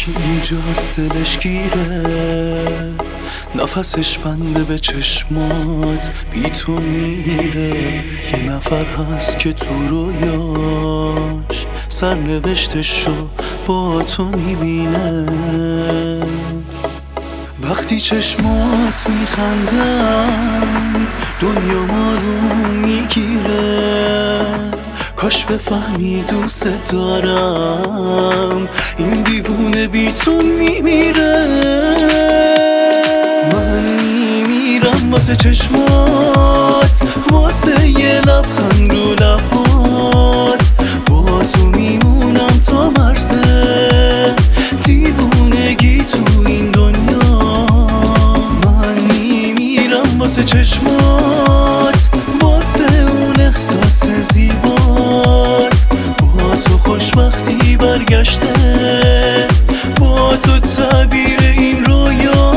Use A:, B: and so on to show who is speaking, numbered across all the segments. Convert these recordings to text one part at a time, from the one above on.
A: یکی اینجاست دلش گیره، نفسش بنده به چشمات، بی تو میمیره. یه نفر هست که تو رویاش سرنوشتشو با تو میبینه. وقتی چشمات میخندن دنیا ما رو میگیره. کاش بفهمی دوست دارم، این دیوونه بی تو میمیره. من میمیرم واسه چشمات، واسه یه لبخند رو لبات. با تو میمونم تا مرزه دیوونگی تو این دنیا. من میمیرم واسه چشمات، واسه اون احساس زیبات. با تو خوشبختی برگشته، با تو تعبیر این رویا.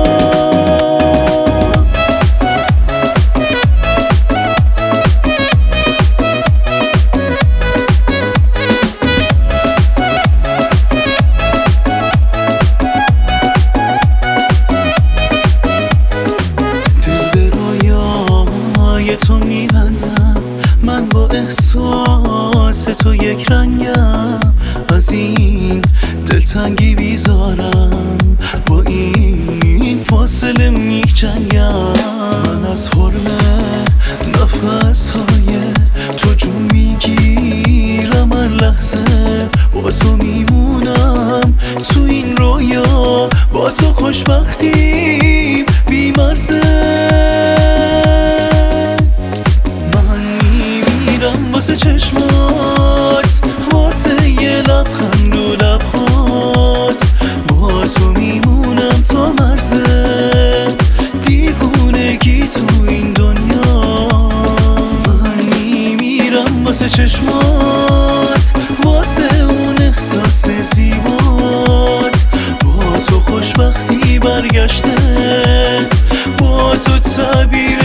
A: تو میبندم، من با احساس تو یک رنگم. از این دلتنگی بیزارم، با این فاصله میجنگم. من از حرمه نفسهای تو جون میگیرم، هر لحظه با تو میمونم تو این رویا. با تو خوشبختی بی مرزه. واسه چشمات، واسه یه لبخند رو لبات. با تو میمونم تا مرزه دیوونگی تو این دنیا. من میمیرم واسه چشمات، واسه اون احساس زیبات. با تو خوشبختی برگشته، با تو تعبیر